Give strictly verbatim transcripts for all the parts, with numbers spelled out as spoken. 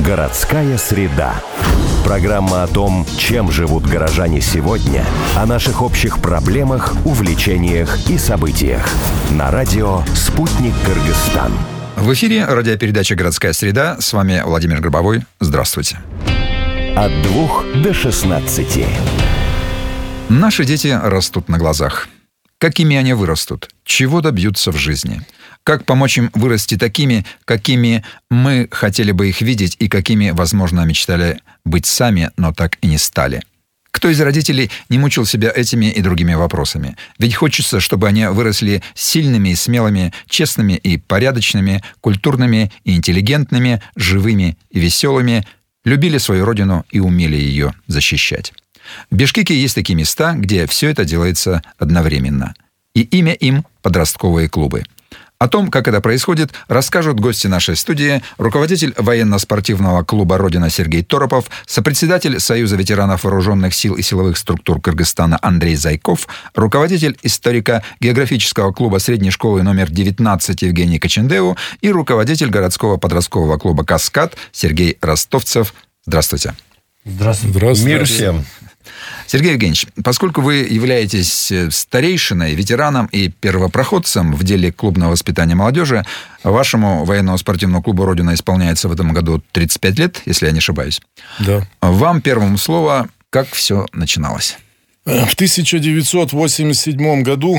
Городская среда. Программа о том, чем живут горожане сегодня, о наших общих проблемах, увлечениях и событиях. На радио «Спутник Кыргызстан». В эфире радиопередача «Городская среда». С вами Владимир Гробовой. Здравствуйте. От двух до шестнадцати. Наши дети растут на глазах. Какими они вырастут? Чего добьются в жизни? Как помочь им вырасти такими, какими мы хотели бы их видеть и какими, возможно, мечтали быть сами, но так и не стали? Кто из родителей не мучил себя этими и другими вопросами? Ведь хочется, чтобы они выросли сильными и смелыми, честными и порядочными, культурными и интеллигентными, живыми и веселыми, любили свою родину и умели ее защищать. В Бишкеке есть такие места, где все это делается одновременно. И имя им – подростковые клубы. О том, как это происходит, расскажут гости нашей студии, руководитель военно-спортивного клуба «Родина» Сергей Торопов, сопредседатель Союза ветеранов вооруженных сил и силовых структур Кыргызстана Андрей Зайков, руководитель историко-географического клуба средней школы номер девятнадцать Евгений Кочендеу и руководитель городского подросткового клуба «Каскад» Сергей Ростовцев. Здравствуйте. Здравствуйте. Здравствуйте. Мир всем. Сергей Евгеньевич, поскольку вы являетесь старейшиной, ветераном и первопроходцем в деле клубного воспитания молодежи, вашему военному спортивному клубу «Родина» исполняется в этом году тридцать пять лет, если я не ошибаюсь. Да. Вам первому слово, как все начиналось? В тысяча девятьсот восемьдесят седьмом году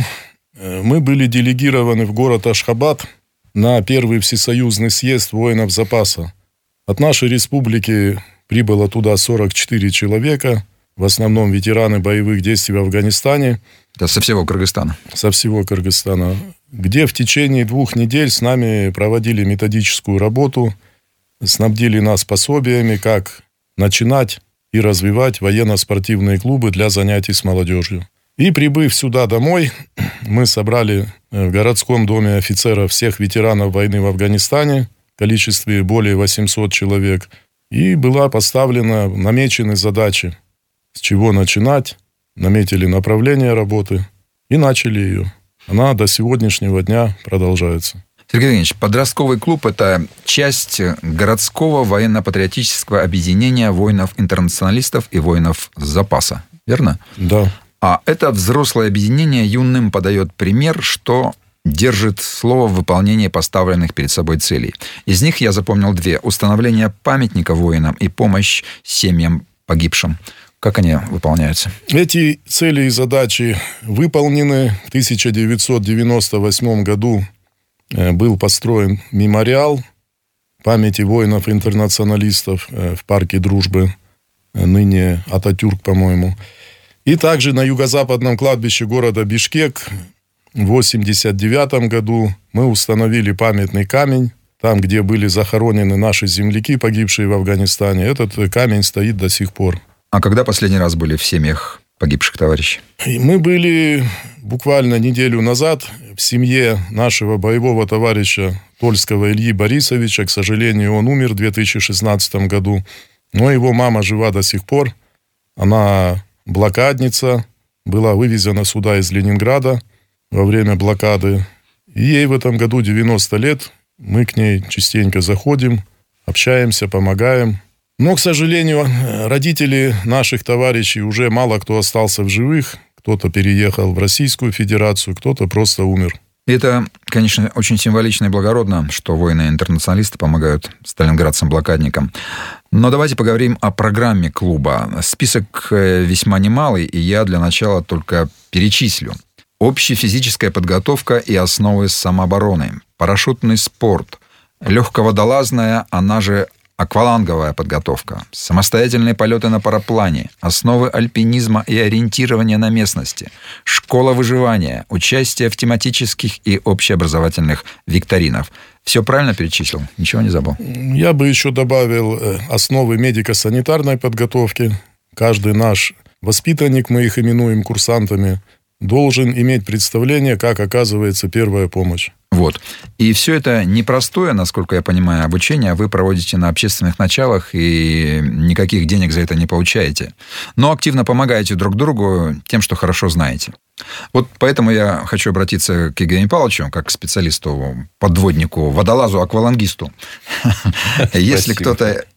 мы были делегированы в город Ашхабад на первый всесоюзный съезд воинов запаса. От нашей республики прибыло туда сорок четыре человека, в основном ветераны боевых действий в Афганистане. Это со всего Кыргызстана? Со всего Кыргызстана. Где в течение двух недель с нами проводили методическую работу, снабдили нас пособиями, как начинать и развивать военно-спортивные клубы для занятий с молодежью. И прибыв сюда домой, мы собрали в городском доме офицеров всех ветеранов войны в Афганистане в количестве более восемьсот человек. И была поставлена, намечены задачи, с чего начинать, наметили направление работы и начали ее. Она до сегодняшнего дня продолжается. Сергей Евгеньевич, подростковый клуб – это часть городского военно-патриотического объединения воинов-интернационалистов и воинов запаса, верно? Да. А это взрослое объединение юным подает пример, что держит слово в выполнении поставленных перед собой целей. Из них я запомнил две. Установление памятника воинам и помощь семьям погибшим. Как они выполняются? Эти цели и задачи выполнены. В тысяча девятьсот девяносто восьмом году был построен мемориал памяти воинов-интернационалистов в парке Дружбы, ныне Ататюрк, по-моему. И также на юго-западном кладбище города Бишкек в восемьдесят девятом году мы установили памятный камень. Там, где были захоронены наши земляки, погибшие в Афганистане, этот камень стоит до сих пор. А когда последний раз были в семьях погибших товарищей? И мы были буквально неделю назад в семье нашего боевого товарища Тольского Ильи Борисовича. К сожалению, он умер в две тысячи шестнадцатом году. Но его мама жива до сих пор. Она блокадница, была вывезена сюда из Ленинграда во время блокады. И ей в этом году девяносто лет. Мы к ней частенько заходим, общаемся, помогаем. Но, к сожалению, родители наших товарищей уже мало кто остался в живых. Кто-то переехал в Российскую Федерацию, кто-то просто умер. Это, конечно, очень символично и благородно, что воины-интернационалисты помогают сталинградцам-блокадникам. Но давайте поговорим о программе клуба. Список весьма немалый, и я для начала только перечислю. Общефизическая подготовка и основы самообороны, парашютный спорт, легководолазная, она же акваланговая подготовка, самостоятельные полеты на параплане, основы альпинизма и ориентирования на местности, школа выживания, участие в тематических и общеобразовательных викторинах. Все правильно перечислил? Ничего не забыл? Я бы еще добавил основы медико-санитарной подготовки. Каждый наш воспитанник, мы их именуем курсантами, должен иметь представление, как оказывается первая помощь. Вот. И все это непростое, насколько я понимаю, обучение вы проводите на общественных началах и никаких денег за это не получаете. Но активно помогаете друг другу тем, что хорошо знаете. Вот поэтому я хочу обратиться к Евгению Павловичу, как к специалисту, подводнику, водолазу, аквалангисту. Если кто-то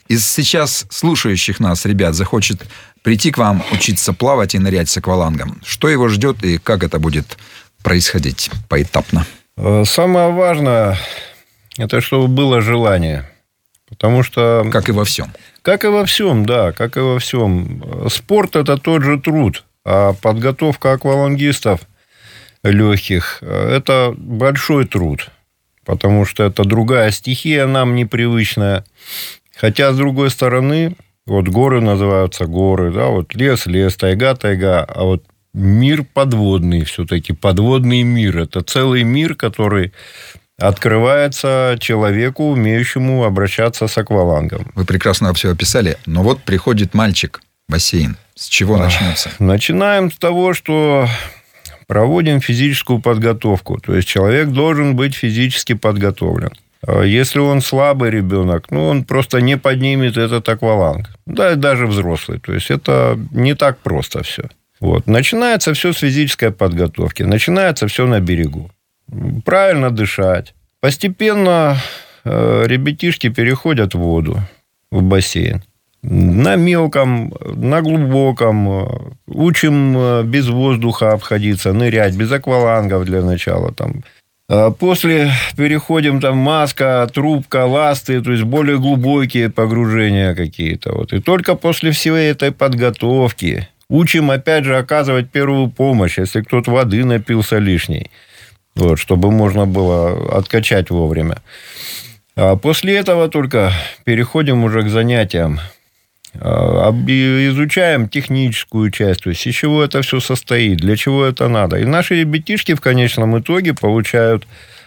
из сейчас слушающих нас ребят захочет прийти к вам учиться плавать и нырять с аквалангом, что его ждет и как это будет происходить поэтапно? Самое важное, это чтобы было желание. Потому что... Как и во всем. Как и во всем, да, как и во всем. Спорт – это тот же труд, а подготовка аквалангистов легких – это большой труд, потому что это другая стихия, нам непривычная. Хотя, с другой стороны, вот горы называются горы, да, вот лес – лес, тайга – тайга, а вот мир подводный все-таки, подводный мир – это целый мир, который... открывается человеку, умеющему обращаться с аквалангом. Вы прекрасно все описали, но вот приходит мальчик в бассейн. С чего начнется? Начинаем с того, что проводим физическую подготовку. То есть человек должен быть физически подготовлен. Если он слабый ребенок, ну, он просто не поднимет этот акваланг. Да, и даже взрослый. То есть это не так просто все. Вот. Начинается все с физической подготовки. Начинается все на берегу. Правильно дышать. Постепенно ребятишки переходят в воду, в бассейн. На мелком, на глубоком. Учим без воздуха обходиться, нырять, без аквалангов для начала. Там. После переходим там маска, трубка, ласты, то есть более глубокие погружения какие-то. Вот. И только после всей этой подготовки учим, опять же, оказывать первую помощь, если кто-то воды напился лишней. Вот, чтобы можно было откачать вовремя. А после этого только переходим уже к занятиям. Изучаем техническую часть, то есть из чего это все состоит, для чего это надо. И наши ребятишки в конечном итоге получают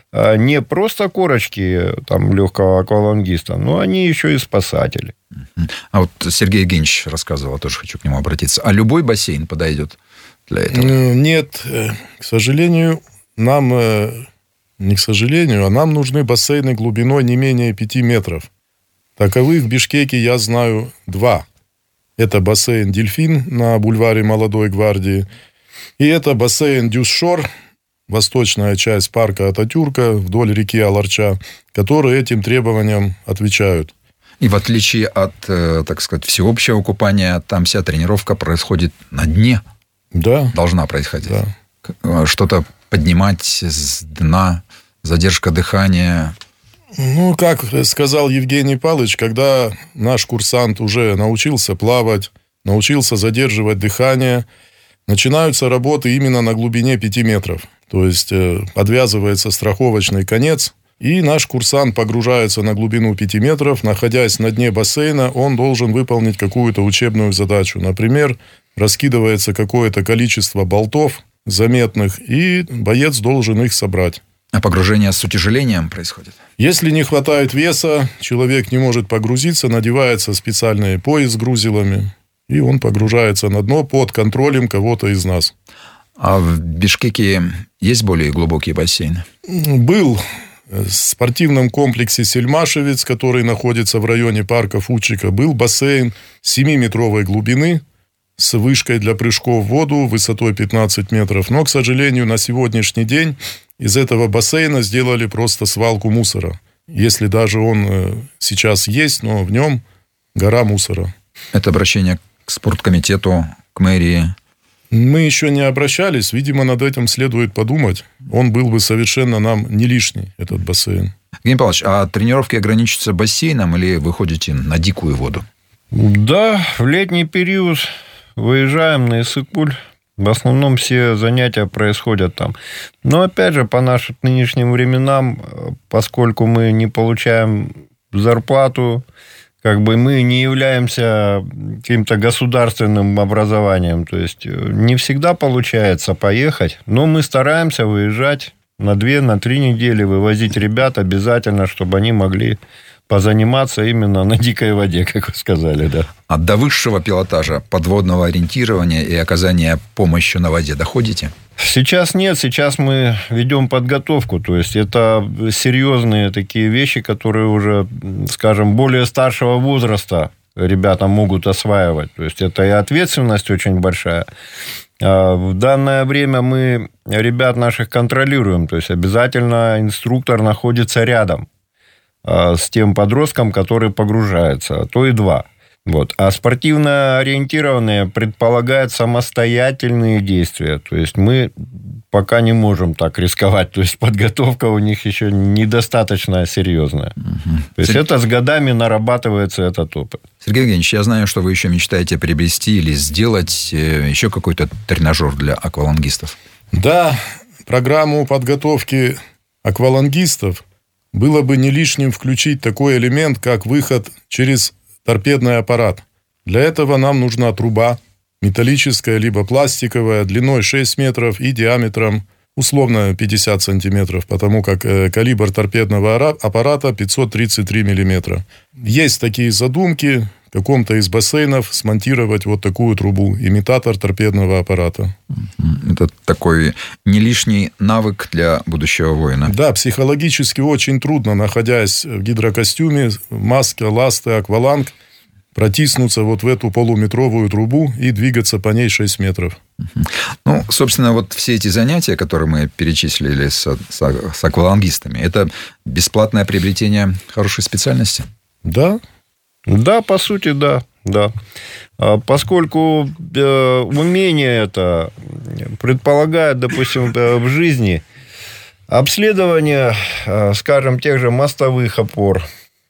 не просто корочки там, легкого аквалангиста, но они еще и спасатели. А вот Сергей Евгеньевич рассказывал, тоже хочу к нему обратиться. А любой бассейн подойдет для этого? Нет, к сожалению... Нам, не к сожалению, а нам нужны бассейны глубиной не менее пяти метров. Таковых в Бишкеке я знаю два. Это бассейн «Дельфин» на бульваре Молодой Гвардии. И это бассейн «Дюсшор», восточная часть парка Ататюрка, вдоль реки Аларча, которые этим требованиям отвечают. И в отличие от, так сказать, всеобщего купания, там вся тренировка происходит на дне. Да. Должна происходить. Да. Что-то поднимать с дна, задержка дыхания. Ну, как сказал Евгений Павлович, когда наш курсант уже научился плавать, научился задерживать дыхание, начинаются работы именно на глубине пяти метров. То есть подвязывается страховочный конец, и наш курсант погружается на глубину пяти метров. Находясь на дне бассейна, он должен выполнить какую-то учебную задачу. Например, раскидывается какое-то количество болтов заметных, и боец должен их собрать. А погружение с утяжелением происходит? Если не хватает веса, человек не может погрузиться, надевается специальный пояс с грузилами, и он погружается на дно под контролем кого-то из нас. А в Бишкеке есть более глубокие бассейны? Был в спортивном комплексе «Сельмашевец», который находится в районе парка Фудчика, был бассейн семиметровой глубины, с вышкой для прыжков в воду высотой пятнадцать метров. Но, к сожалению, на сегодняшний день из этого бассейна сделали просто свалку мусора. Если даже он сейчас есть, но в нем гора мусора. Это обращение к спорткомитету, к мэрии? Мы еще не обращались. Видимо, над этим следует подумать. Он был бы совершенно нам не лишний, этот бассейн. Евгений Павлович, а тренировки ограничатся бассейном или вы ходите на дикую воду? Да, в летний период... Выезжаем на Иссык-Куль. В основном все занятия происходят там. Но, опять же, по нашим нынешним временам, поскольку мы не получаем зарплату, как бы мы не являемся каким-то государственным образованием. То есть, не всегда получается поехать. Но мы стараемся выезжать на две, на три недели, вывозить ребят обязательно, чтобы они могли... позаниматься именно на дикой воде, как вы сказали, да. А до высшего пилотажа, подводного ориентирования и оказания помощи на воде доходите? Сейчас нет, сейчас мы ведем подготовку, то есть это серьезные такие вещи, которые уже, скажем, более старшего возраста ребята могут осваивать, то есть это и ответственность очень большая. В данное время мы ребят наших контролируем, то есть обязательно инструктор находится рядом. с тем подростком, который погружается, а то и два. Вот. А спортивно ориентированные предполагают самостоятельные действия. То есть мы пока не можем так рисковать. То есть подготовка у них еще недостаточно серьезная. Угу. То есть Сергей... это с годами нарабатывается этот опыт. Сергей Евгеньевич, я знаю, что вы еще мечтаете приобрести или сделать еще какой-то тренажер для аквалангистов. Да, программу подготовки аквалангистов было бы не лишним включить такой элемент, как выход через торпедный аппарат. Для этого нам нужна труба, металлическая либо пластиковая, длиной шесть метров и диаметром условно пятьдесят сантиметров, потому как э, калибр торпедного аппарата пятьсот тридцать три миллиметра. Есть такие задумки в каком-то из бассейнов смонтировать вот такую трубу, имитатор торпедного аппарата. Это такой не лишний навык для будущего воина. Да, психологически очень трудно, находясь в гидрокостюме, маске, ласты, акваланг, протиснуться вот в эту полуметровую трубу и двигаться по ней шесть метров. Ну, собственно, вот все эти занятия, которые мы перечислили с, с, с аквалангистами, это бесплатное приобретение хорошей специальности? Да. Да, по сути, да. да. Поскольку э, умение это предполагает, допустим, в жизни обследование, скажем, тех же мостовых опор,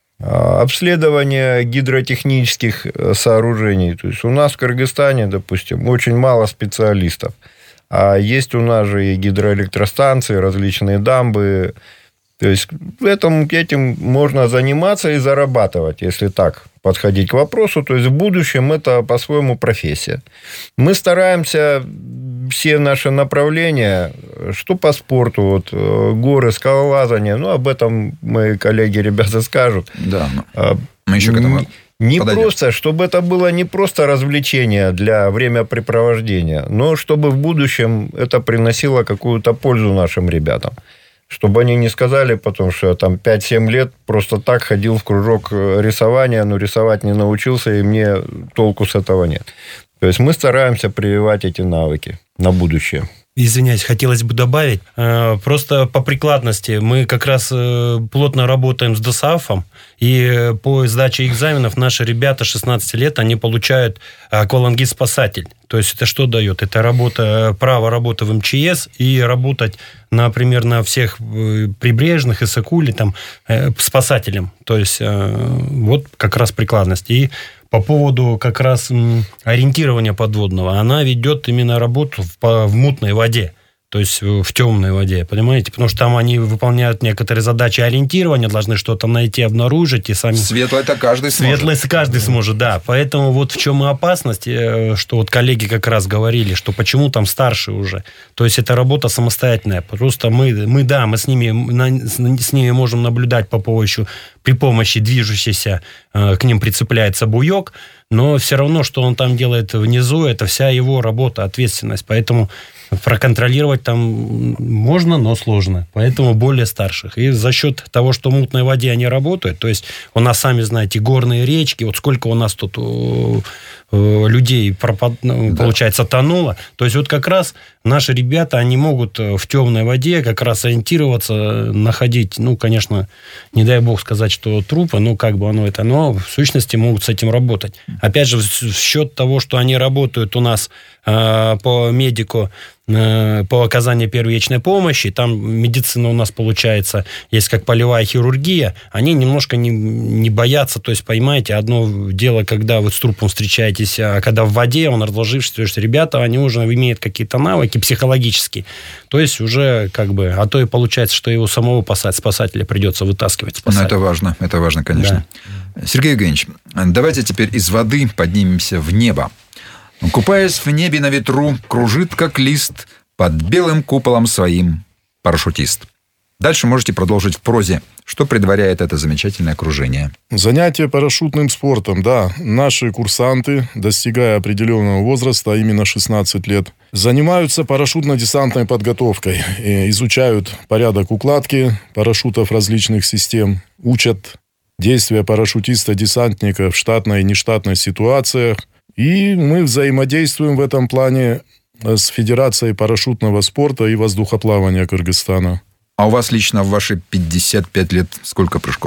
обследование гидротехнических сооружений. То есть у нас в Кыргызстане, допустим, очень мало специалистов. А есть у нас же и гидроэлектростанции, различные дамбы. То есть этим, этим можно заниматься и зарабатывать, если так подходить к вопросу. То есть в будущем это по-своему профессия. Мы стараемся все наши направления, что по спорту, вот, горы, скалолазание, ну, об этом мои коллеги, ребята скажут. Да, мы еще к этому не подойдем. Просто, чтобы это было не просто развлечение для времяпрепровождения, но чтобы в будущем это приносило какую-то пользу нашим ребятам. Чтобы они не сказали потом, что я там пять-семь лет просто так ходил в кружок рисования, но рисовать не научился, и мне толку с этого нет. То есть мы стараемся прививать эти навыки на будущее. Извиняюсь, хотелось бы добавить. Просто по прикладности мы как раз плотно работаем с ДОСААФом, и по сдаче экзаменов наши ребята шестнадцать лет, они получают аквалангист-спасатель. То есть это что дает? Это работа, право работы в эм че эс и работать, например, на всех прибрежных, Иссык-Куле, там, спасателем. То есть вот как раз прикладность. И по поводу как раз ориентирования подводного, она ведет именно работу в, в мутной воде, то есть в темной воде, понимаете? Потому что там они выполняют некоторые задачи ориентирования, должны что-то найти, обнаружить. И сами... Светлое это каждый сможет. Светлое каждый сможет, да. Поэтому вот в чем и опасность, что вот коллеги как раз говорили, что почему там старшие уже. То есть это работа самостоятельная. Просто мы, мы да, мы с ними, с ними можем наблюдать по помощи, при помощи движущейся, к ним прицепляется буек, но все равно, что он там делает внизу, это вся его работа, ответственность. Поэтому проконтролировать там можно, но сложно. Поэтому более старших. И за счет того, что в мутной воде они работают, то есть у нас, сами знаете, горные речки, вот сколько у нас тут людей, да. получается, тонуло. То есть вот как раз наши ребята, они могут в темной воде как раз ориентироваться, находить, ну, конечно, не дай бог сказать, что трупы, ну, как бы оно это, но в сущности могут с этим работать. Опять же, в счет того, что они работают у нас э, по медику, э, по оказанию первичной помощи, там медицина у нас получается, есть как полевая хирургия, они немножко не, не боятся, то есть, понимаете, одно дело, когда вы с трупом встречаетесь, а когда в воде он разложившийся, то есть ребята, они уже имеют какие-то навыки психологические, то есть уже как бы, а то и получается, что его самого спасать, спасателя придется вытаскивать. Спасателя. Ну, это важно, это важно, конечно. Да. Сергей Евгеньевич, давайте теперь из воды поднимемся в небо. Купаясь в небе на ветру, кружит, как лист, под белым куполом своим парашютист. Дальше можете продолжить в прозе. Что предваряет это замечательное окружение? Занятия парашютным спортом, да. Наши курсанты, достигая определенного возраста, а именно шестнадцать лет, занимаются парашютно-десантной подготовкой. Изучают порядок укладки парашютов различных систем, учат действия парашютиста-десантника в штатной и нештатной ситуациях. И мы взаимодействуем в этом плане с Федерацией парашютного спорта и воздухоплавания Кыргызстана. А у вас лично в ваши пятьдесят пять лет сколько прыжков?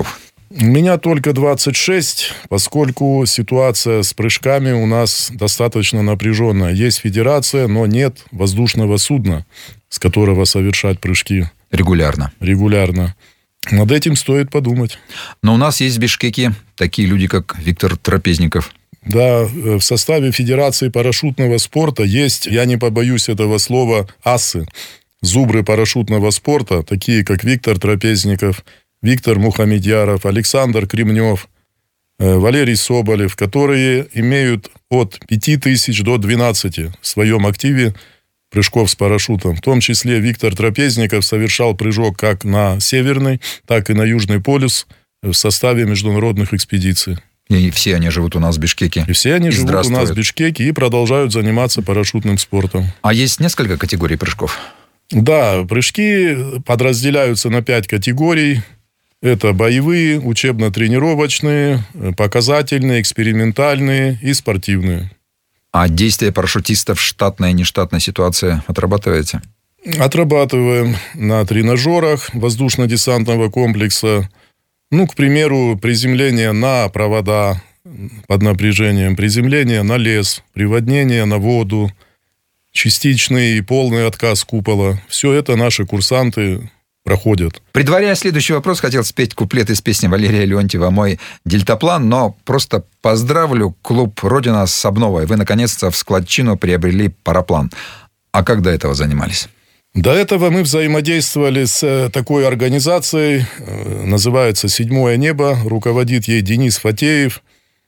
У меня только двадцать шесть, поскольку ситуация с прыжками у нас достаточно напряженная. Есть федерация, но нет воздушного судна, с которого совершать прыжки. Регулярно. Регулярно. Над этим стоит подумать. Но у нас есть в Бишкеке такие люди, как Виктор Трапезников. Да, в составе Федерации парашютного спорта есть, я не побоюсь этого слова, асы, зубры парашютного спорта, такие как Виктор Трапезников, Виктор Мухамедьяров, Александр Кремнев, Валерий Соболев, которые имеют от пяти тысяч до двенадцати в своем активе прыжков с парашютом. В том числе Виктор Трапезников совершал прыжок как на Северный, так и на Южный полюс в составе международных экспедиций. И все они живут у нас в Бишкеке. И все они и живут у нас в Бишкеке и продолжают заниматься парашютным спортом. А есть несколько категорий прыжков? Да, прыжки подразделяются на пять категорий. Это боевые, учебно-тренировочные, показательные, экспериментальные и спортивные. А действия парашютистов, штатная и нештатная ситуация отрабатываете? Отрабатываем на тренажерах воздушно-десантного комплекса. Ну, к примеру, приземление на провода под напряжением, приземление на лес, приводнение на воду, частичный и полный отказ купола. Все это наши курсанты проходят. Предваряя следующий вопрос, хотел спеть куплет из песни Валерия Леонтьева «Мой дельтаплан», но просто поздравлю клуб «Родина» с обновой. Вы, наконец-то, в складчину приобрели параплан. А как до этого занимались? До этого мы взаимодействовали с такой организацией, называется «Седьмое небо», руководит ей Денис Фатеев.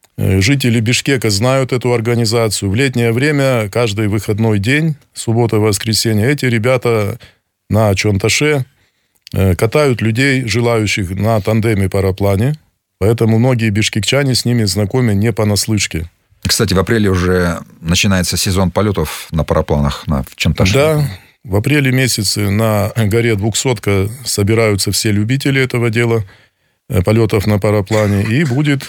Жители Бишкека знают эту организацию. В летнее время, каждый выходной день, суббота-воскресенье, эти ребята на Чонташе катают людей, желающих на тандеме-параплане. Поэтому многие бишкекчане с ними знакомы не понаслышке. Кстати, в апреле уже начинается сезон полетов на парапланах на Чонташе. Да, в апреле месяце на горе Двухсотка собираются все любители этого дела, полетов на параплане. И будет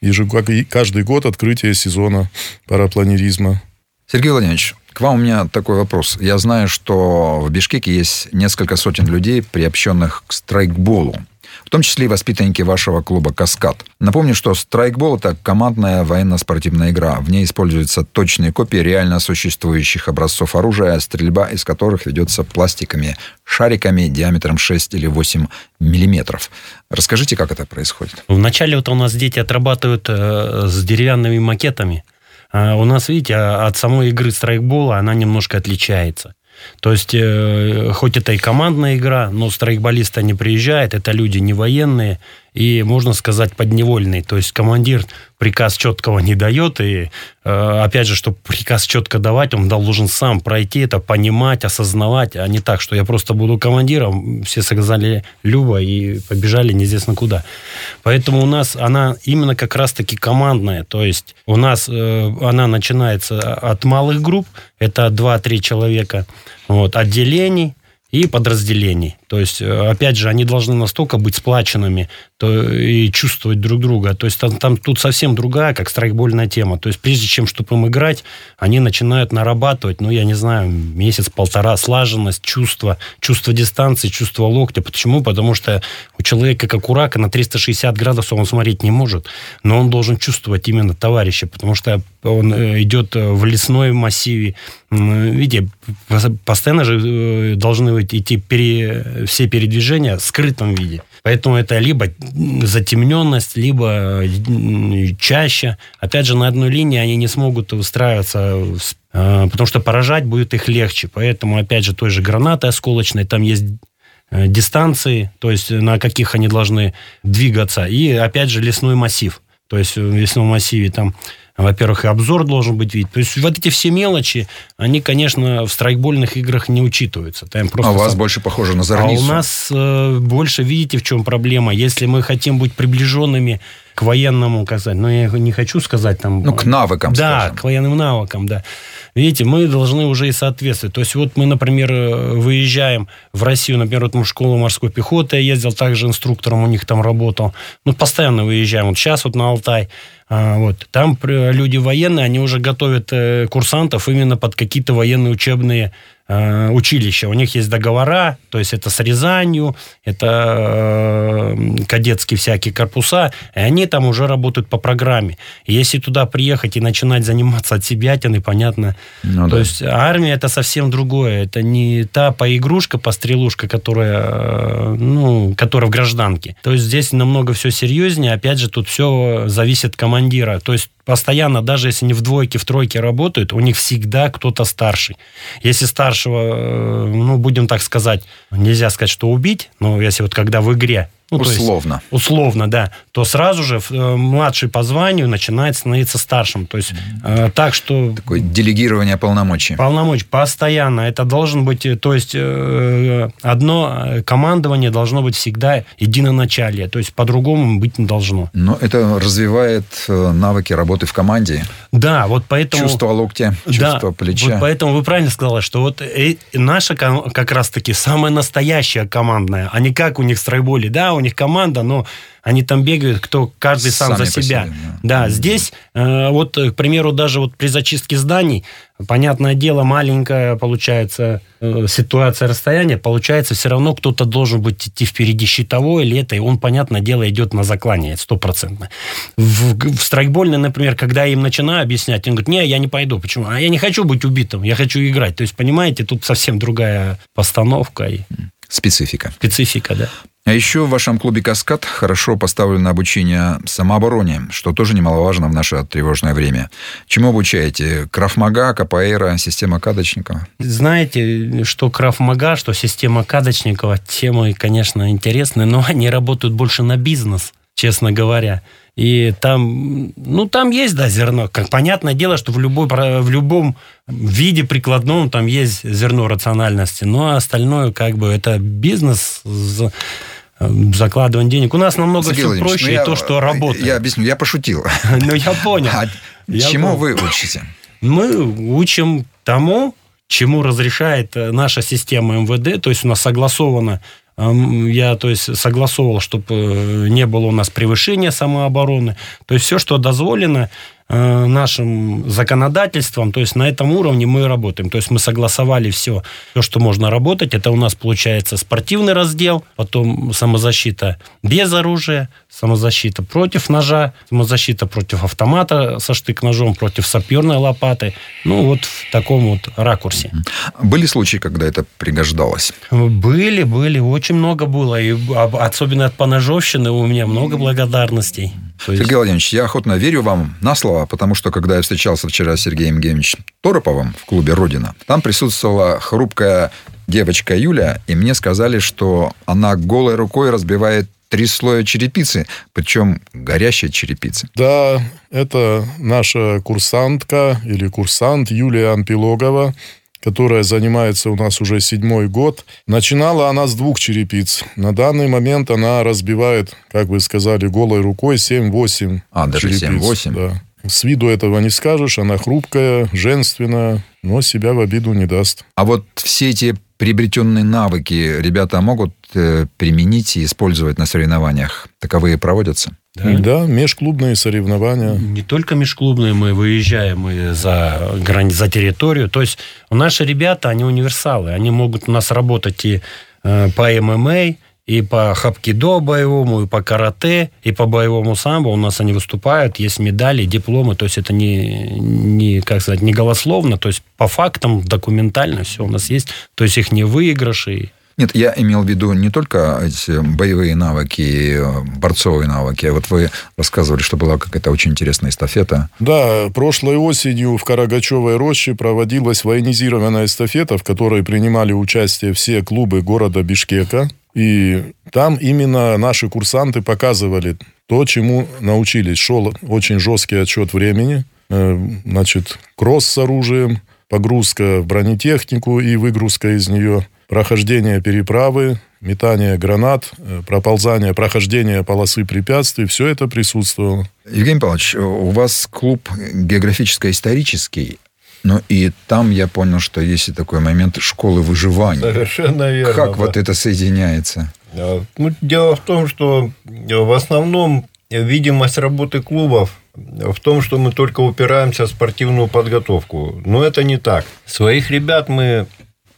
каждый год открытие сезона парапланеризма. Сергей Владимирович, к вам у меня такой вопрос. Я знаю, что в Бишкеке есть несколько сотен людей, приобщенных к страйкболу, в том числе и воспитанники вашего клуба «Каскад». Напомню, что страйкбол – это командная военно-спортивная игра. В ней используются точные копии реально существующих образцов оружия, стрельба из которых ведется пластиковыми шариками диаметром шесть или восемь миллиметров. Расскажите, как это происходит? Вначале вот у нас дети отрабатывают э, с деревянными макетами. А у нас, видите, от самой игры страйкбола она немножко отличается. То есть, э, хоть это и командная игра, но страйкболисты не приезжают, это люди не военные и, можно сказать, подневольные. То есть, командир приказ четкого не дает, и, э, опять же, чтобы приказ четко давать, он должен сам пройти это, понимать, осознавать, а не так, что я просто буду командиром, все сказали «Люба» и побежали неизвестно куда. Поэтому у нас она именно как раз-таки командная, то есть, у нас э, она начинается от малых групп, это два-три человека, вот, отделений и подразделений. То есть, опять же, они должны настолько быть сплаченными то, и чувствовать друг друга. То есть, там, там тут совсем другая, как страйкбольная тема. То есть, прежде чем, чтобы им играть, они начинают нарабатывать, ну, я не знаю, месяц-полтора, слаженность, чувство, чувство дистанции, чувство локтя. Почему? Потому что у человека, как у рака, на триста шестьдесят градусов он смотреть не может, но он должен чувствовать именно товарища, потому что он идет в лесной массиве. Видите, постоянно же должны идти пере... все передвижения в скрытом виде. Поэтому это либо затемненность, либо чаще. Опять же, на одной линии они не смогут выстраиваться, потому что поражать будет их легче. Поэтому, опять же, той же гранатой осколочной, там есть дистанции, то есть на каких они должны двигаться. И, опять же, лесной массив. То есть в лесном массиве там, во-первых, и обзор должен быть виден. То есть вот эти все мелочи, они, конечно, в страйкбольных играх не учитываются. Там просто... А у вас больше похоже на зорницу. А у нас э, больше, видите, в чем проблема. Если мы хотим быть приближенными к военному, как сказать, ну, я не хочу сказать там... Ну, к навыкам, Да, скажем. к военным навыкам, да. Видите, мы должны уже и соответствовать. То есть, вот мы, например, выезжаем в Россию, например, вот мы в школу морской пехоты, я ездил также инструктором, у них там работал. Ну, постоянно выезжаем. Вот сейчас вот на Алтай. А, вот. Там люди военные, они уже готовят э, курсантов именно под какие-то военные учебные э, училища, у них есть договора, то есть это с Рязанью, это э, кадетские всякие корпуса, и они там уже работают по программе. И если туда приехать и начинать заниматься отсебятиной, понятно. Ну, то да. есть армия это совсем другое. Это не та поигрушка, пострелушка, которая, ну, которая в гражданке. То есть здесь намного все серьезнее. Опять же, тут все зависит от командира. То есть постоянно, даже если они в двойке, в тройке работают, у них всегда кто-то старший. Если старшего, ну, будем так сказать, нельзя сказать, что убить, но если вот когда в игре, ну, условно. То есть, условно, да. То сразу же э, младший по званию начинает становиться старшим. То есть э, так, что... Такое делегирование полномочий. Полномочий постоянно. Это должен быть... То есть э, одно командование должно быть всегда единоначалие. То есть по-другому быть не должно. Но это развивает навыки работы в команде. Да, вот поэтому... Чувство локтя, чувство да, плеча. Вот поэтому вы правильно сказали, что вот э, наша как раз-таки самая настоящая командная, а не как у них в страйкболе. Да, у них команда, но они там бегают, кто каждый сам Сами за себя. себе, да. Да, здесь э, вот, к примеру, даже вот при зачистке зданий, понятное дело, маленькая получается э, ситуация расстояния, получается, все равно кто-то должен быть идти впереди щитовой или это, и он, понятное дело, идет на заклание, стопроцентно. В, в страйкбольной, например, когда я им начинаю объяснять, он говорит, не, я не пойду. Почему? А я не хочу быть убитым, я хочу играть. То есть, понимаете, тут совсем другая постановка и специфика. Специфика, да. А еще в вашем клубе «Каскад» хорошо поставлено обучение самообороне, что тоже немаловажно в наше тревожное время. Чему обучаете? Крав-мага, капоэйра, система Кадочникова? Знаете, что Крав-мага, что система Кадочникова, темы, конечно, интересные, но они работают больше на бизнес, честно говоря. И там, ну, там есть, да, зерно. Как понятное дело, что в, любой, в любом виде прикладном там есть зерно рациональности, но остальное, как бы, это бизнес, закладывание денег. У нас намного Сергей все проще, ну, и я, то, что работает. Я объясню, я пошутил. Ну, я понял. Чему вы учите? Мы учим тому, чему разрешает наша система эм вэ дэ, то есть у нас согласовано. Я, то есть, согласовал, чтобы не было у нас превышения самообороны. То есть, все, что дозволено нашим законодательством, то есть, на этом уровне мы работаем. То есть, мы согласовали все, все, что можно работать. Это у нас, получается, спортивный раздел, потом самозащита без оружия, самозащита против ножа, самозащита против автомата со штык-ножом, против саперной лопаты. Ну, вот в таком вот ракурсе. Были случаи, когда это пригождалось? Были, были. Очень много было. И особенно от поножовщины у меня много благодарностей. Есть... Сергей Владимирович, я охотно верю вам на слово, потому что, когда я встречался вчера с Сергеем Евгеньевичем Тороповым в клубе «Родина», там присутствовала хрупкая девочка Юля, и мне сказали, что она голой рукой разбивает три слоя черепицы, причем горящей черепицы. Да, это наша курсантка или курсант Юлия Анпилогова, которая занимается у нас уже седьмой год. Начинала она с двух черепиц. На данный момент она разбивает, как вы сказали, голой рукой семь-восемь А, даже черепиц. семь-восемь? Да. С виду этого не скажешь. Она хрупкая, женственная, но себя в обиду не даст. А вот все эти приобретенные навыки ребята могут э, применить и использовать на соревнованиях? Таковые проводятся? Да? Да, межклубные соревнования. Не только межклубные, мы выезжаем мы за, грани... за территорию. То есть наши ребята, они универсалы. Они могут у нас работать и э, по эм эм а, и по хапкидо боевому, и по карате, и по боевому самбо. У нас они выступают, есть медали, дипломы. То есть это не, не, как сказать, не голословно. То есть по фактам документально все у нас есть. То есть их не выигрыши. Нет, я имел в виду не только эти боевые навыки, борцовые навыки. Вот вы рассказывали, что была какая-то очень интересная эстафета. Да, прошлой осенью в Карагачевой роще проводилась военизированная эстафета, в которой принимали участие все клубы города Бишкека. И там именно наши курсанты показывали то, чему научились. Шел очень жесткий отсчет времени. Значит, кросс с оружием, погрузка в бронетехнику и выгрузка из нее, прохождение переправы, метание гранат, проползание, прохождение полосы препятствий. Все это присутствовало. Евгений Павлович, у вас клуб географическо-исторический, но и там я понял, что есть и такой момент школы выживания. Совершенно верно. Как да. вот это соединяется? Ну, дело в том, что в основном видимость работы клубов в том, что мы только упираемся в спортивную подготовку. Но это не так. Своих ребят мы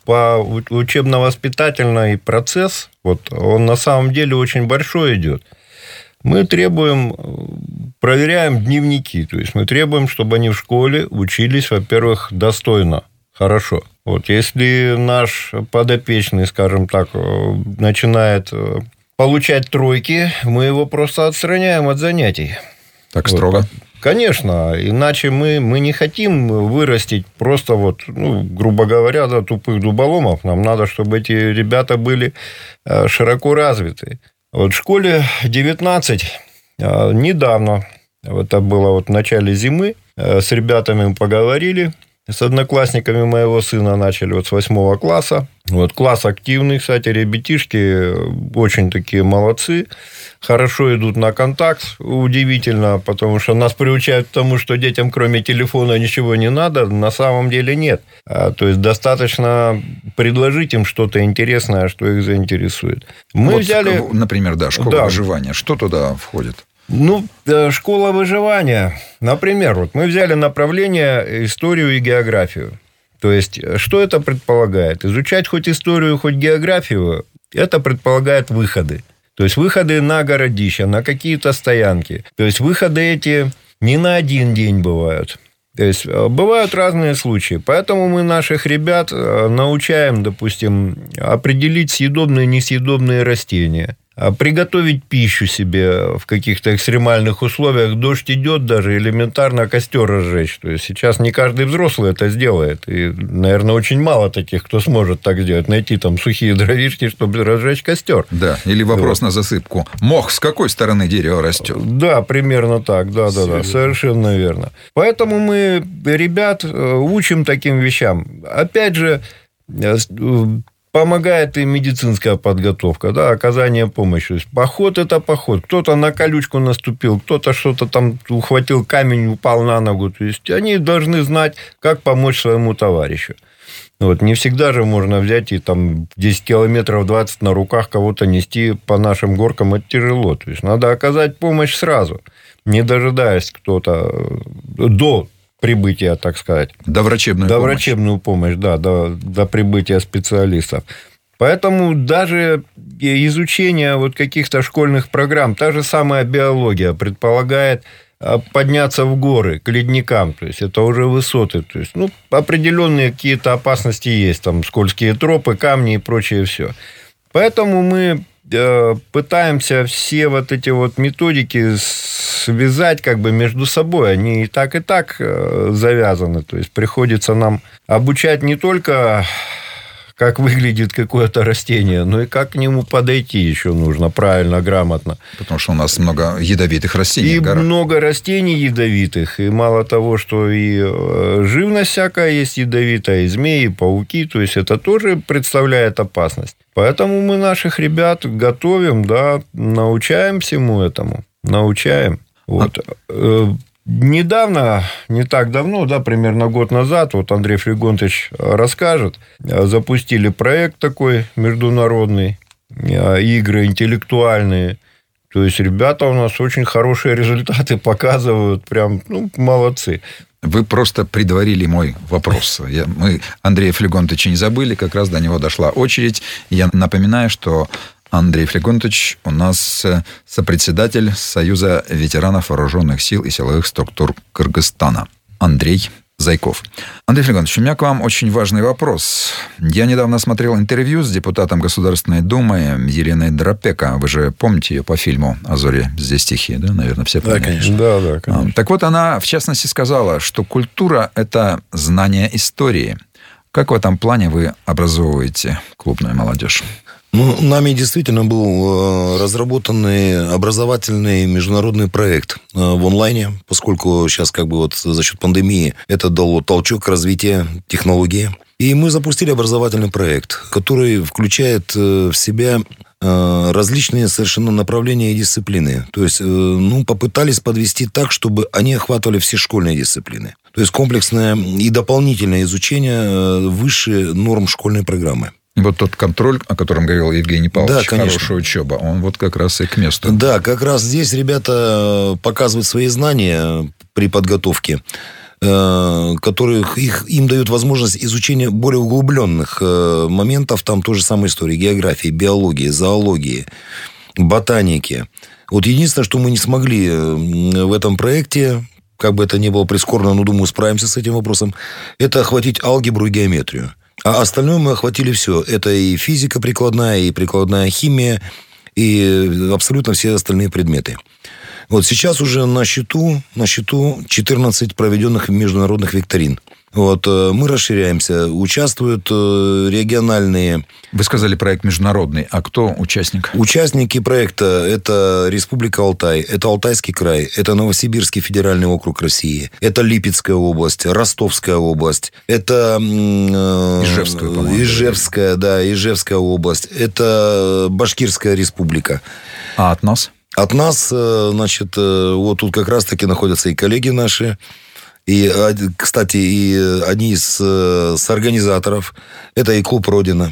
по учебно-воспитательный процесс, вот, он на самом деле очень большой идет. Мы требуем, проверяем дневники, то есть мы требуем, чтобы они в школе учились, во-первых, достойно, хорошо. Вот, если наш подопечный, скажем так, начинает получать тройки, мы его просто отстраняем от занятий. Так строго? Вот. Конечно, иначе мы, мы не хотим вырастить просто вот, ну, грубо говоря, да, тупых дуболомов. Нам надо, чтобы эти ребята были широко развиты. Вот в школе девятнадцать недавно, это было вот в начале зимы, с ребятами мы поговорили, с одноклассниками моего сына начали вот с восьмого класса. Вот класс активный, кстати, ребятишки очень такие молодцы, хорошо идут на контакт, удивительно, потому что нас приучают к тому, что детям кроме телефона ничего не надо, на самом деле нет. То есть достаточно предложить им что-то интересное, что их заинтересует. Мы вот, взяли, например, да, школа да. выживания. Что туда входит? Ну, школа выживания. Например, вот мы взяли направление историю и географию. То есть, что это предполагает? Изучать хоть историю, хоть географию, это предполагает выходы. То есть, выходы на городища, на какие-то стоянки. То есть, выходы эти не на один день бывают. То есть, бывают разные случаи. Поэтому мы наших ребят научаем, допустим, определить съедобные и несъедобные растения. Приготовить пищу себе в каких-то экстремальных условиях. Дождь идет, даже элементарно костер разжечь. То есть, сейчас не каждый взрослый это сделает. И, наверное, очень мало таких, кто сможет так сделать. Найти там сухие дровишки, чтобы разжечь костер. Да, или вопрос вот на засыпку. Мох с какой стороны дерева растет? Да, примерно так. Да, да, да, совершенно верно. Поэтому мы ребят учим таким вещам. Опять же, помогает и медицинская подготовка, да, оказание помощи. То есть, поход – это поход. Кто-то на колючку наступил, кто-то что-то там ухватил камень, упал на ногу. То есть, они должны знать, как помочь своему товарищу. Вот. Не всегда же можно взять и там десять километров двадцать на руках кого-то нести по нашим горкам. Это тяжело. То есть, надо оказать помощь сразу, не дожидаясь кто-то до прибытия, так сказать. Доврачебную до помощь. Доврачебную помощь, да, до, до прибытия специалистов. Поэтому даже изучение вот каких-то школьных программ, та же самая биология предполагает подняться в горы, к ледникам, то есть, это уже высоты. То есть, ну, определенные какие-то опасности есть, там, скользкие тропы, камни и прочее все. Поэтому мы пытаемся все вот эти вот методики связать как бы между собой. Они и так, и так завязаны. То есть, приходится нам обучать не только, как выглядит какое-то растение, но и как к нему подойти еще нужно правильно, грамотно. Потому что у нас много ядовитых растений. И много растений ядовитых. И мало того, что и живность всякая есть ядовитая, и змеи, и пауки. То есть, это тоже представляет опасность. Поэтому мы наших ребят готовим, да, научаем всему этому. Научаем. Вот. А... Недавно, не так давно, да, примерно год назад, вот Андрей Флегонтович расскажет, запустили проект такой международный, игры интеллектуальные. То есть, ребята у нас очень хорошие результаты показывают, прям, ну, молодцы. Вы просто предварили мой вопрос. Я, мы Андрея Флегонтовича не забыли, как раз до него дошла очередь. Я напоминаю, что Андрей Флегонтович у нас сопредседатель Союза ветеранов вооруженных сил и силовых структур Кыргызстана. Андрей Зайков. Андрей Флегонтович, у меня к вам очень важный вопрос. Я недавно смотрел интервью с депутатом Государственной Думы Еленой Дропеко. Вы же помните ее по фильму «А зори здесь тихие», да? Наверное, все помнят. Да, конечно. Да, да, конечно. Так вот, она, в частности, сказала, что культура – это знание истории. Как в этом плане вы образовываете клубную молодежь? Ну, нами действительно был разработанный образовательный международный проект в онлайне, поскольку сейчас как бы вот за счет пандемии это дало толчок к развитию технологии. И мы запустили образовательный проект, который включает в себя различные совершенно направления и дисциплины. То есть, ну, попытались подвести так, чтобы они охватывали все школьные дисциплины. То есть, комплексное и дополнительное изучение выше норм школьной программы. Вот тот контроль, о котором говорил Евгений Павлович, да, хорошая учеба, он вот как раз и к месту. Да, как раз здесь ребята показывают свои знания при подготовке. которых их, им дают возможность изучения более углубленных моментов, там той же самой истории, географии, биологии, зоологии, ботаники. Вот единственное, что мы не смогли в этом проекте, как бы это ни было прискорбно, но, думаю, справимся с этим вопросом, это охватить алгебру и геометрию. А остальное мы охватили все. Это и физика прикладная, и прикладная химия, и абсолютно все остальные предметы. Вот сейчас уже на счету, на счету четырнадцать проведенных международных викторин. Вот, мы расширяемся, участвуют региональные... Вы сказали, проект международный, а кто участник? Участники проекта – это Республика Алтай, это Алтайский край, это Новосибирский федеральный округ России, это Липецкая область, Ростовская область, это... Ижевская, по-моему. Ижевская, да, Ижевская область, это Башкирская республика. А от нас? От нас, значит, вот тут как раз-таки находятся и коллеги наши. И, кстати, и одни из с организаторов, это и клуб «Родина»,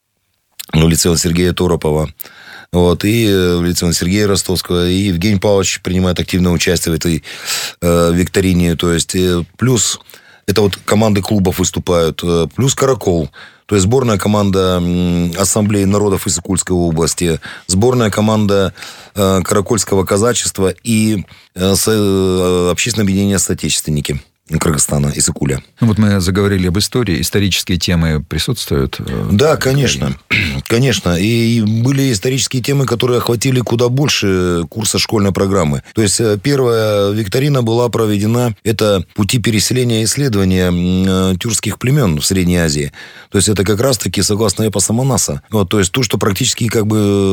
в лице Сергея Торопова, вот, и в лице Сергея Ростовского, и Евгений Павлович принимает активное участие в этой э, викторине, то есть, плюс, это вот команды клубов выступают, плюс «Каракол», то есть сборная команда Ассамблеи народов Иссык-Кульской области, сборная команда э, Каракольского казачества и э, с, э, общественное объединение «Соотечественники» Кыргызстана, Иссык-Куля. Ну, вот мы заговорили об истории. Исторические темы присутствуют? Да, конечно. Конечно. И были исторические темы, которые охватили куда больше курса школьной программы. То есть, первая викторина была проведена, это пути переселения и исследования тюркских племен в Средней Азии. То есть, это как раз-таки согласно эпосу Манаса. Вот, то есть, то, что практически как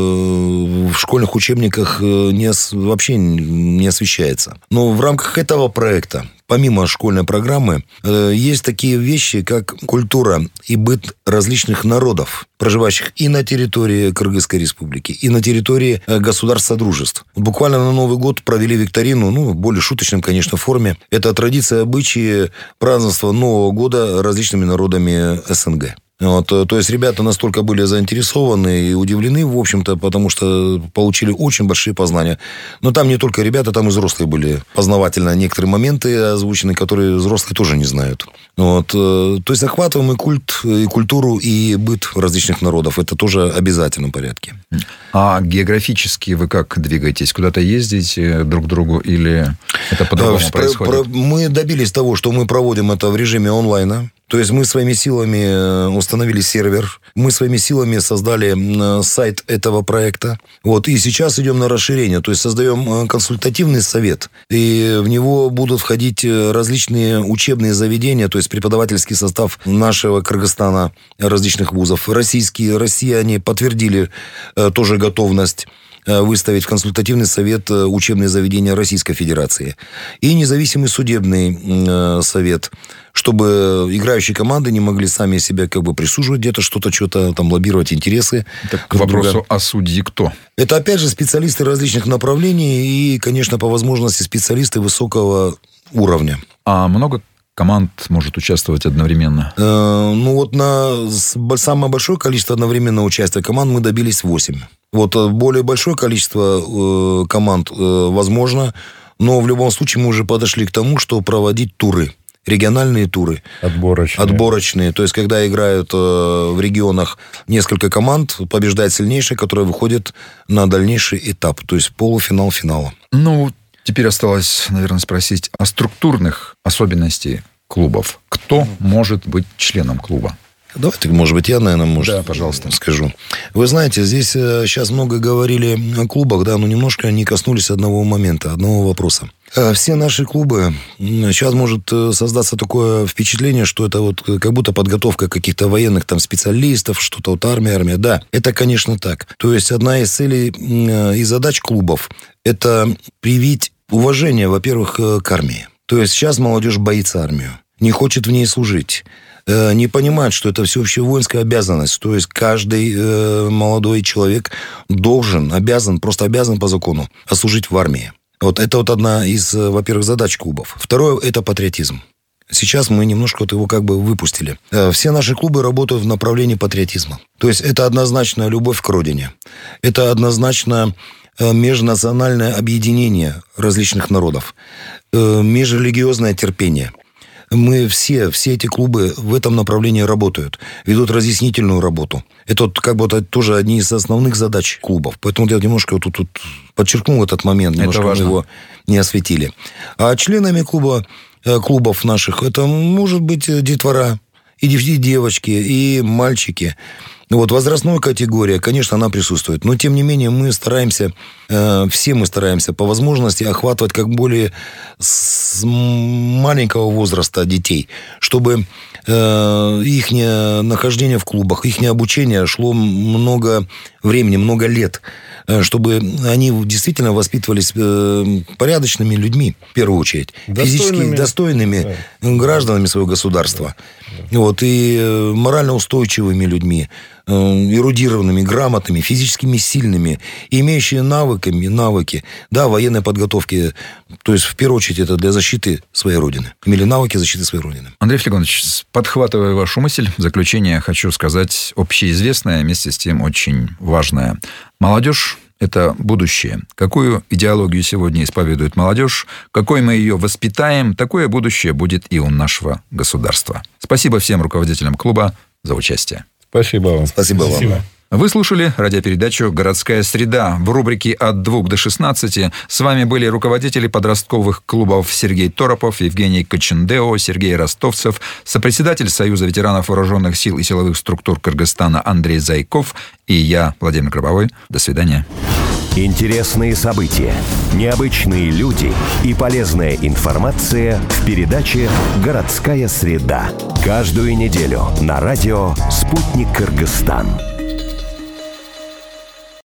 бы в школьных учебниках не, вообще не освещается. Но в рамках этого проекта, помимо школьной программы, есть такие вещи, как культура и быт различных народов, проживающих и на территории Кыргызской республики, и на территории государств Содружеств. Буквально на Новый год провели викторину, ну, в более шуточном, конечно, форме. Это традиция, обычаи празднества Нового года различными народами СНГ. Вот, то есть ребята настолько были заинтересованы и удивлены, в общем-то, потому что получили очень большие познания. Но там не только ребята, там и взрослые были познавательно. Некоторые моменты озвучены, которые взрослые тоже не знают. Вот, то есть охватываем и культ, и культуру, и быт различных народов. Это тоже в обязательном порядке. А географически вы как двигаетесь? Куда-то ездите друг к другу или это по-другому происходит? Мы добились того, что мы проводим это в режиме онлайна. То есть мы своими силами установили сервер, мы своими силами создали сайт этого проекта. Вот, и сейчас идем на расширение, то есть создаем консультативный совет. И в него будут входить различные учебные заведения, то есть преподавательский состав нашего Кыргызстана, различных вузов. Российские, россияне подтвердили тоже готовность выставить в консультативный совет учебные заведения Российской Федерации. И независимый судебный совет, чтобы играющие команды не могли сами себя как бы присуживать где-то что-то, что-то там лоббировать интересы. Так, к вопросу о судьи кто? Это, опять же, специалисты различных направлений и, конечно, по возможности специалисты высокого уровня. А много команд может участвовать одновременно? Э, ну, вот на самое большое количество одновременного участия команд мы добились восемь. Вот более большое количество э, команд э, возможно, но в любом случае мы уже подошли к тому, что проводить туры. Региональные туры. Отборочные. Отборочные. То есть, когда играют э, в регионах несколько команд, побеждает сильнейшая, которая выходит на дальнейший этап. То есть, полуфинал финала. Ну, теперь осталось, наверное, спросить о структурных особенностях клубов. Кто может быть членом клуба? Давайте, может быть, я, наверное, может, да, пожалуйста, скажу. Вы знаете, здесь сейчас много говорили о клубах, да, но немножко не коснулись одного момента, одного вопроса. Все наши клубы, сейчас может создаться такое впечатление, что это вот как будто подготовка каких-то военных там специалистов, что-то вот армия, армия. Да, это, конечно, так. То есть, одна из целей и задач клубов – это привить уважение, во-первых, к армии. То есть, сейчас молодежь боится армию, не хочет в ней служить, не понимает, что это всеобщая воинская обязанность. То есть, каждый э, молодой человек должен, обязан, просто обязан по закону служить в армии. Вот это вот одна из, во-первых, задач клубов. Второе – это патриотизм. Сейчас мы немножко вот его как бы выпустили. Все наши клубы работают в направлении патриотизма. То есть, это однозначно любовь к родине. Это однозначно межнациональное объединение различных народов. Межрелигиозное терпение. Мы все, все эти клубы в этом направлении работают, ведут разъяснительную работу. Это вот как бы вот тоже одни из основных задач клубов. Поэтому я немножко вот тут, тут подчеркнул этот момент, немножко мы его не осветили. А членами клуба, клубов наших, это может быть детвора, и девочки, и мальчики. Вот возрастная категория, конечно, она присутствует. Но, тем не менее, мы стараемся, э, все мы стараемся по возможности охватывать как более с маленького возраста детей, чтобы э, их нахождение в клубах, их обучение шло много времени, много лет, чтобы они действительно воспитывались э, порядочными людьми, в первую очередь, достойными, физически достойными да. гражданами своего государства, да. вот, и э, морально устойчивыми людьми, э, эрудированными, грамотными, физическими сильными, имеющими навыками, навыки, да, военной подготовки, то есть, в первую очередь, это для защиты своей Родины, имели навыки защиты своей Родины. Андрей Флегонович, подхватывая вашу мысль, в заключение хочу сказать общеизвестное, вместе с тем очень важное. Молодежь – это будущее. Какую идеологию сегодня исповедует молодежь, какой мы ее воспитаем, такое будущее будет и у нашего государства. Спасибо всем руководителям клуба за участие. Спасибо вам. Спасибо, Спасибо. вам. Вы слушали радиопередачу «Городская среда» в рубрике «От двух до шестнадцати». С вами были руководители подростковых клубов Сергей Торопов, Евгений Кочендео, Сергей Ростовцев, сопредседатель Союза ветеранов вооруженных сил и силовых структур Кыргызстана Андрей Зайков и я, Владимир Гробовой. До свидания. Интересные события, необычные люди и полезная информация в передаче «Городская среда». Каждую неделю на радио «Спутник Кыргызстан».